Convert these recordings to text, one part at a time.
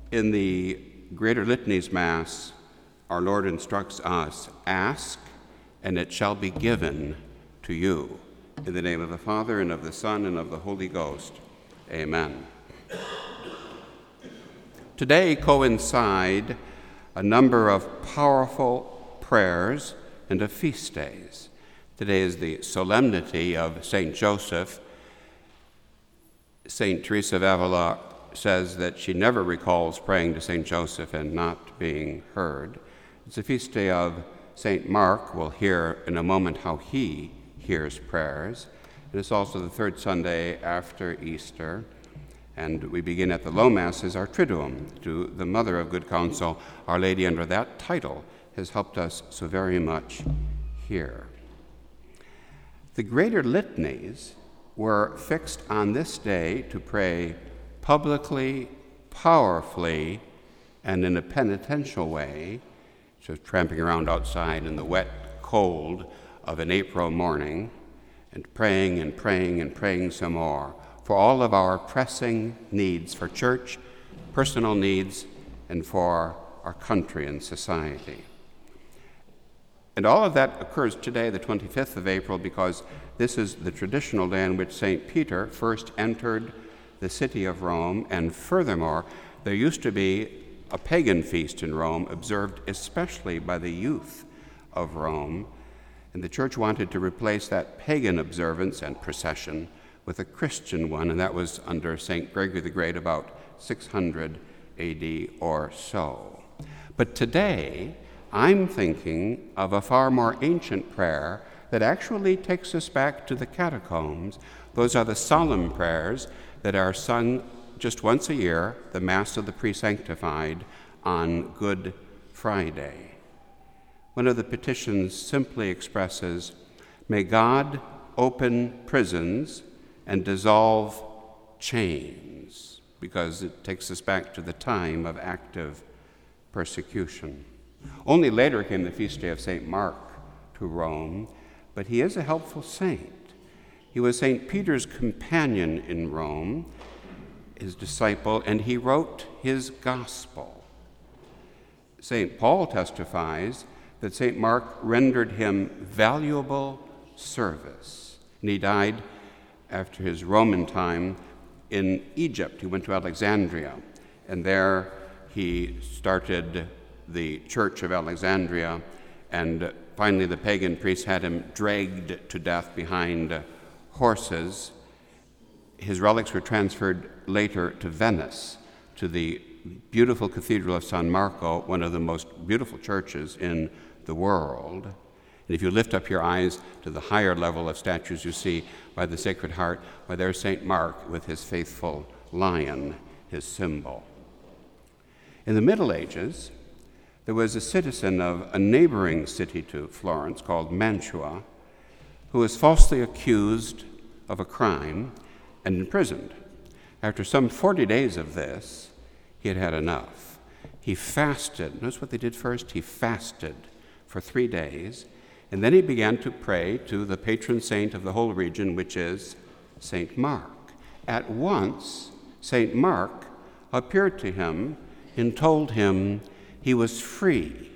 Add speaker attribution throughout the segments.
Speaker 1: In the Greater Litany's Mass, our Lord instructs us, "Ask, and it shall be given to you." In the name of the Father, and of the Son, and of the Holy Ghost. Amen. Today coincide a number of powerful prayers and of feast days. Today is the solemnity of St. Joseph. St. Teresa of Avila says that she never recalls praying to St. Joseph and not being heard. It's a feast day of St. Mark. We'll hear in a moment how he hears prayers. And it's also the third Sunday after Easter. And we begin at the Low Masses our Triduum to the Mother of Good Counsel. Our Lady, under that title, has helped us so very much here. The Greater Litanies were fixed on this day to pray publicly, powerfully, and in a penitential way, just tramping around outside in the wet cold of an April morning, and praying and praying and praying some more for all of our pressing needs for church, personal needs, and for our country and society. And all of that occurs today, the 25th of April, because this is the traditional day in which St. Peter first entered the city of Rome, and furthermore, there used to be a pagan feast in Rome, observed especially by the youth of Rome, and the church wanted to replace that pagan observance and procession with a Christian one, and that was under St. Gregory the Great about 600 AD or so. But today, I'm thinking of a far more ancient prayer that actually takes us back to the catacombs. Those are the solemn prayers that are sung just once a year, the Mass of the Pre-Sanctified, on Good Friday. One of the petitions simply expresses, "May God open prisons and dissolve chains," because it takes us back to the time of active persecution. Only later came the feast day of St. Mark to Rome, but he is a helpful saint. He was St. Peter's companion in Rome, his disciple, and he wrote his gospel. St. Paul testifies that St. Mark rendered him valuable service, and he died after his Roman time in Egypt. He went to Alexandria, and there he started the Church of Alexandria, and finally the pagan priests had him dragged to death behind horses. His relics were transferred later to Venice, to the beautiful Cathedral of San Marco, one of the most beautiful churches in the world. And if you lift up your eyes to the higher level of statues you see by the Sacred Heart, why there's St. Mark with his faithful lion, his symbol. In the Middle Ages, there was a citizen of a neighboring city to Florence called Mantua who was falsely accused of a crime and imprisoned. After some 40 days of this, he had had enough. He fasted. Notice what they did first? He fasted for 3 days, and then he began to pray to the patron saint of the whole region, which is St. Mark. At once, St. Mark appeared to him and told him he was free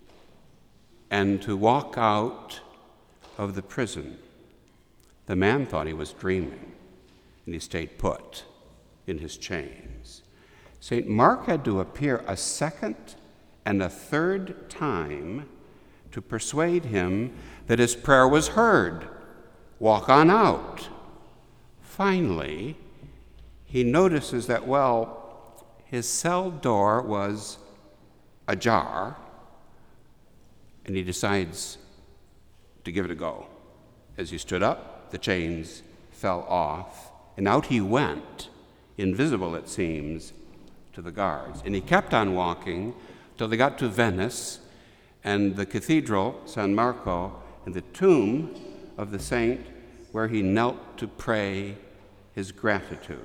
Speaker 1: and to walk out of the prison. The man thought he was dreaming, and he stayed put in his chains. St. Mark had to appear a second and a third time to persuade him that his prayer was heard. Walk on out. Finally, he notices that, his cell door was ajar, and he decides to give it a go. As he stood up, the chains fell off, and out he went, invisible it seems, to the guards. And he kept on walking till they got to Venice and the cathedral, San Marco, and the tomb of the saint where he knelt to pray his gratitude.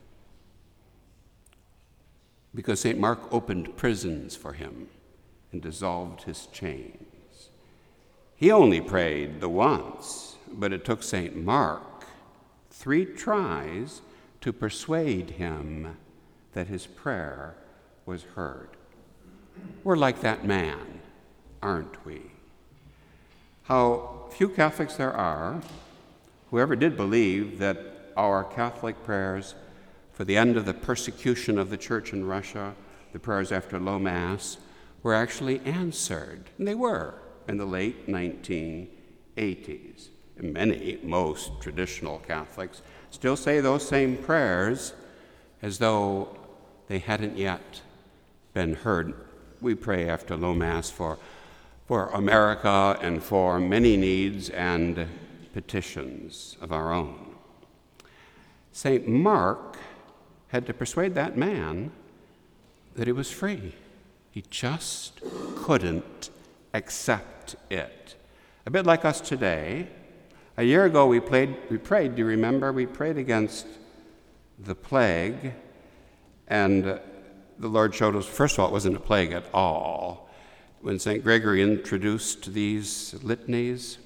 Speaker 1: Because St. Mark opened prisons for him and dissolved his chains. He only prayed the once, but it took St. Mark 3 tries to persuade him that his prayer was heard. We're like that man, aren't we? How few Catholics there are who ever did believe that our Catholic prayers for the end of the persecution of the Church in Russia, the prayers after Low Mass, were actually answered. And they were in the late 1980s. And most traditional Catholics still say those same prayers as though they hadn't yet been heard. We pray after Low Mass for America and for many needs and petitions of our own. St. Mark had to persuade that man that he was free. He just couldn't accept it. A bit like us today. A year ago we prayed, do you remember? We prayed against the plague, and the Lord showed us, first of all, it wasn't a plague at all. When St. Gregory introduced these litanies,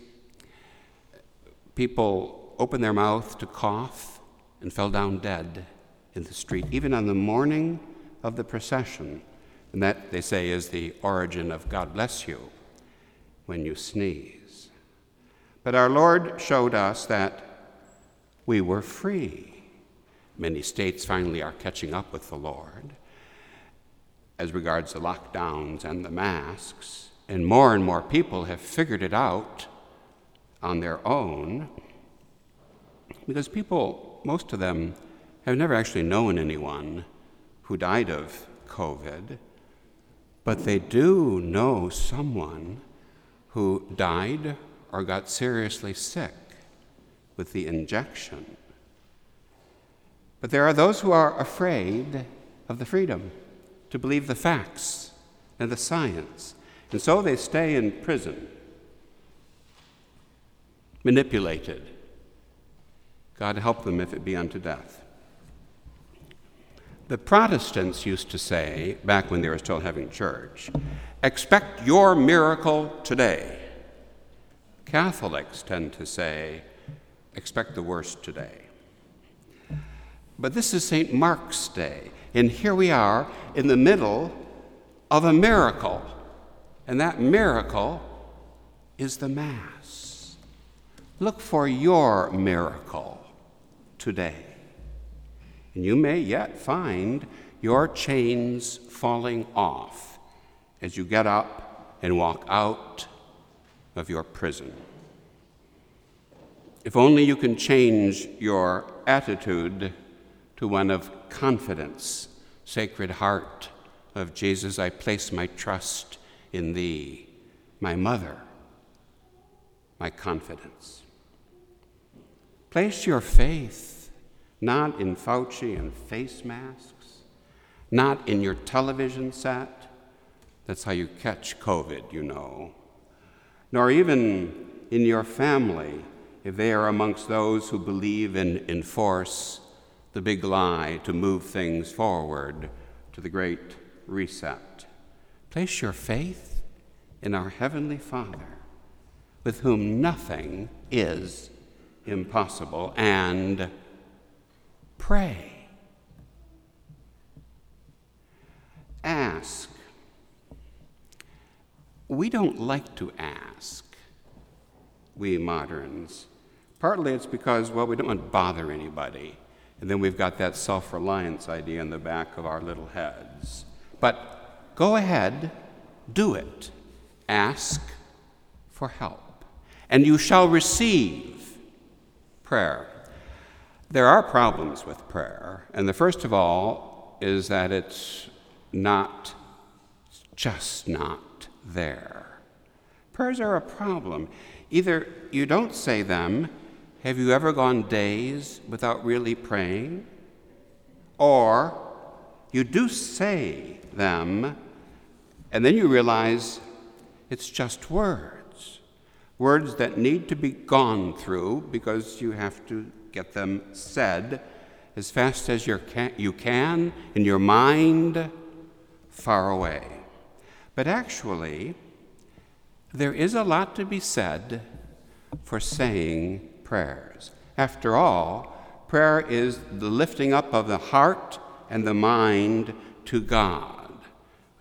Speaker 1: people opened their mouth to cough and fell down dead in the street, even on the morning of the procession. And that, they say, is the origin of God bless you when you sneeze. But our Lord showed us that we were free. Many states finally are catching up with the Lord as regards the lockdowns and the masks, and more people have figured it out on their own, because people, most of them, have never actually known anyone who died of COVID, but they do know someone who died or got seriously sick with the injection. But there are those who are afraid of the freedom to believe the facts and the science, and so they stay in prison, manipulated. God help them if it be unto death. The Protestants used to say, back when they were still having church, expect your miracle today. Catholics tend to say, expect the worst today. But this is St. Mark's Day, and here we are in the middle of a miracle, and that miracle is the Mass. Look for your miracle today. And you may yet find your chains falling off as you get up and walk out of your prison. If only you can change your attitude to one of confidence. Sacred Heart of Jesus, I place my trust in thee, my mother, my confidence. Place your faith not in Fauci and face masks, not in your television set. That's how you catch COVID, you know. Nor even in your family, if they are amongst those who believe and enforce the big lie to move things forward to the great reset. Place your faith in our Heavenly Father, with whom nothing is impossible, and pray. Ask. We don't like to ask, we moderns. Partly it's because, well, we don't want to bother anybody. And then we've got that self-reliance idea in the back of our little heads. But go ahead, do it. Ask for help, and you shall receive prayer. There are problems with prayer, and the first of all is that it's just not there. Prayers are a problem. Either you don't say them. Have you ever gone days without really praying? Or you do say them, and then you realize it's just words that need to be gone through because you have to get them said as fast as you can in your mind, far away. But actually, there is a lot to be said for saying prayers. After all, prayer is the lifting up of the heart and the mind to God.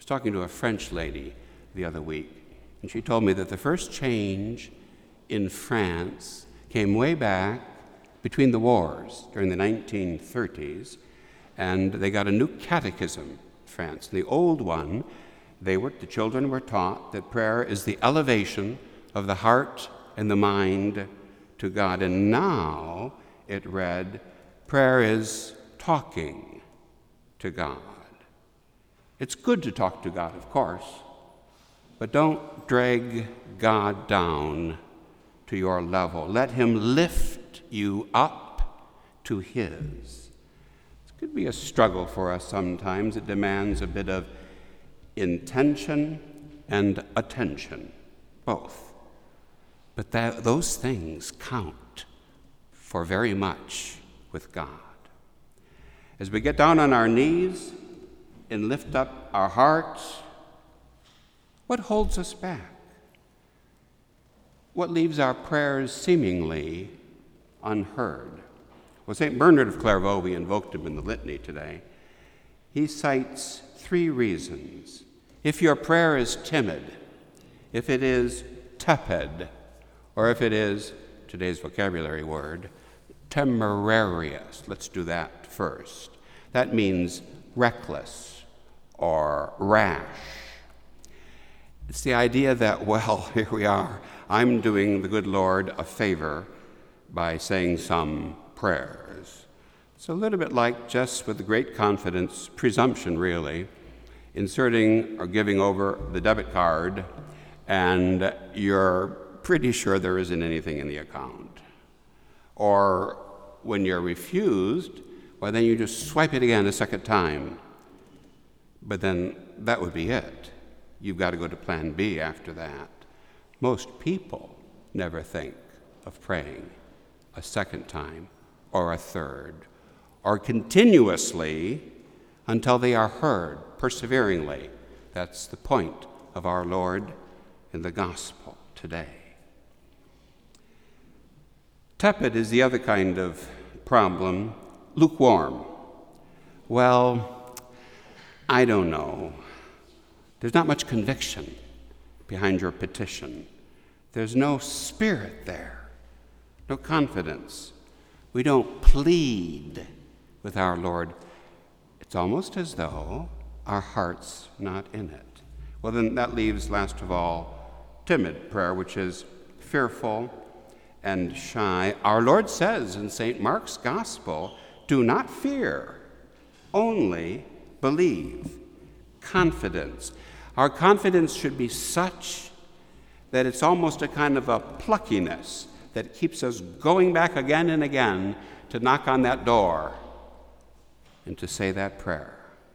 Speaker 1: was talking to a French lady the other week, and she told me that the first change in France came way back between the wars during the 1930s, and they got a new catechism in France. The old one, the children were taught that prayer is the elevation of the heart and the mind to God. And now it read, prayer is talking to God. It's good to talk to God, of course, but don't drag God down to your level. Let him lift you up to his. It could be a struggle for us sometimes. It demands a bit of intention and attention, both. But those things count for very much with God. As we get down on our knees and lift up our hearts, what holds us back? What leaves our prayers seemingly unheard? Well, St. Bernard of Clairvaux, we invoked him in the litany today. He cites 3 reasons. If your prayer is timid, if it is tepid, or if it is, today's vocabulary word, temerarious. Let's do that first. That means reckless or rash. It's the idea that, well, here we are. I'm doing the good Lord a favor by saying some prayers. It's a little bit like, just with great confidence, presumption really, inserting or giving over the debit card, and you're pretty sure there isn't anything in the account. Or when you're refused, well, then you just swipe it again a second time. But then that would be it. You've got to go to plan B after that. Most people never think of praying a second time or a third, or continuously until they are heard, perseveringly. That's the point of our Lord in the gospel today. Tepid is the other kind of problem, lukewarm. Well, I don't know. There's not much conviction behind your petition. There's no spirit there, no confidence. We don't plead with our Lord. It's almost as though our heart's not in it. Well, then that leaves, last of all, timid prayer, which is fearful and shy. Our Lord says in St. Mark's Gospel, do not fear, only believe. Confidence. Our confidence should be such that it's almost a kind of a pluckiness that keeps us going back again and again to knock on that door and to say that prayer.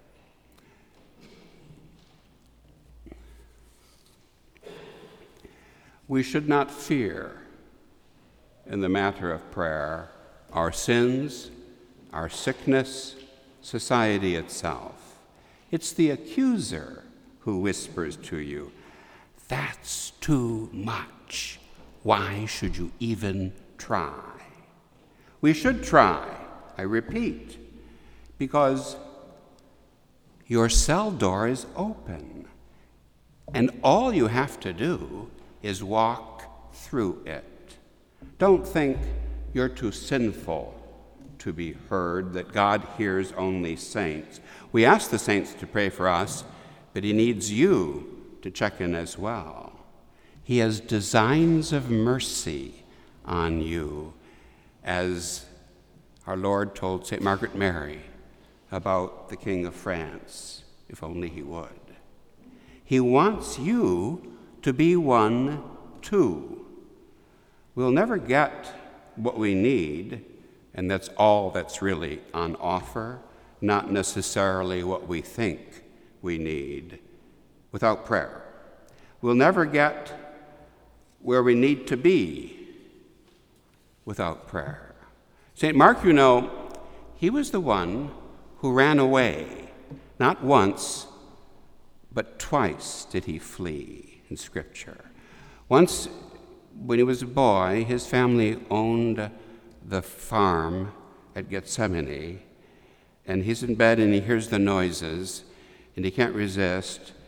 Speaker 1: We should not fear, in the matter of prayer, our sins, our sickness, society itself. It's the accuser who whispers to you, that's too much. Why should you even try? We should try, I repeat, because your cell door is open, and all you have to do is walk through it. Don't think you're too sinful to be heard, that God hears only saints. We ask the saints to pray for us, but he needs you to check in as well. He has designs of mercy on you, as our Lord told St. Margaret Mary about the King of France, if only he would. He wants you to be one too. We'll never get what we need, and that's all that's really on offer, not necessarily what we think we need, without prayer. We'll never get where we need to be without prayer. St. Mark, you know, he was the one who ran away. Not once, but twice did he flee in Scripture. Once, when he was a boy, his family owned the farm at Gethsemane, and he's in bed and he hears the noises, and he can't resist,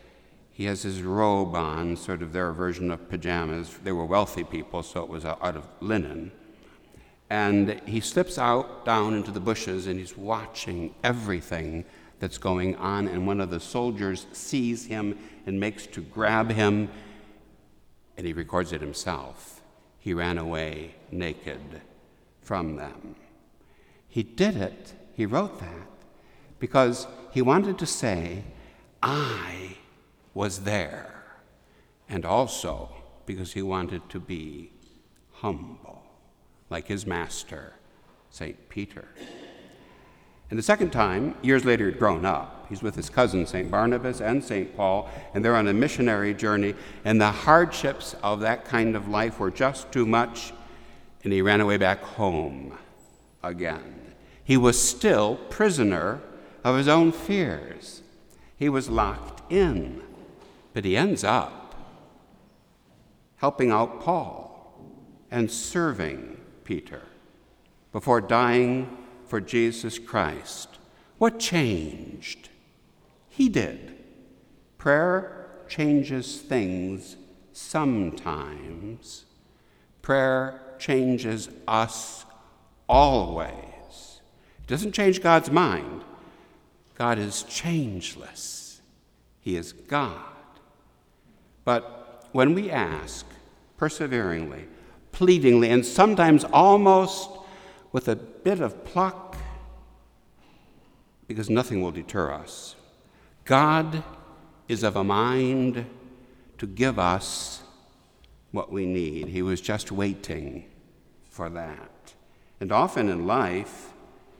Speaker 1: He has his robe on, sort of their version of pajamas. They were wealthy people, so it was out of linen. And he slips out down into the bushes, and he's watching everything that's going on. And one of the soldiers sees him and makes to grab him, and he records it himself. He ran away naked from them. He did it, he wrote that, because he wanted to say, I was there, and also because he wanted to be humble, like his master, St. Peter. And the second time, years later, he'd grown up. He's with his cousin, St. Barnabas and St. Paul, and they're on a missionary journey, and the hardships of that kind of life were just too much, and he ran away back home again. He was still prisoner of his own fears. He was locked in, but he ends up helping out Paul and serving Peter before dying for Jesus Christ. What changed? He did. Prayer changes things sometimes. Prayer changes us always. It doesn't change God's mind. God is changeless. He is God. But when we ask perseveringly, pleadingly, and sometimes almost with a bit of pluck, because nothing will deter us, God is of a mind to give us what we need. He was just waiting for that. And often in life,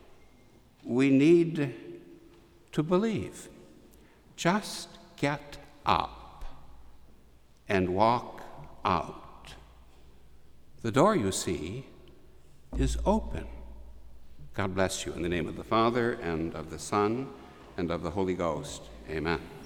Speaker 1: we need to believe. Just get up and walk out. The door, you see, is open. God bless you in the name of the Father, and of the Son, and of the Holy Ghost. Amen.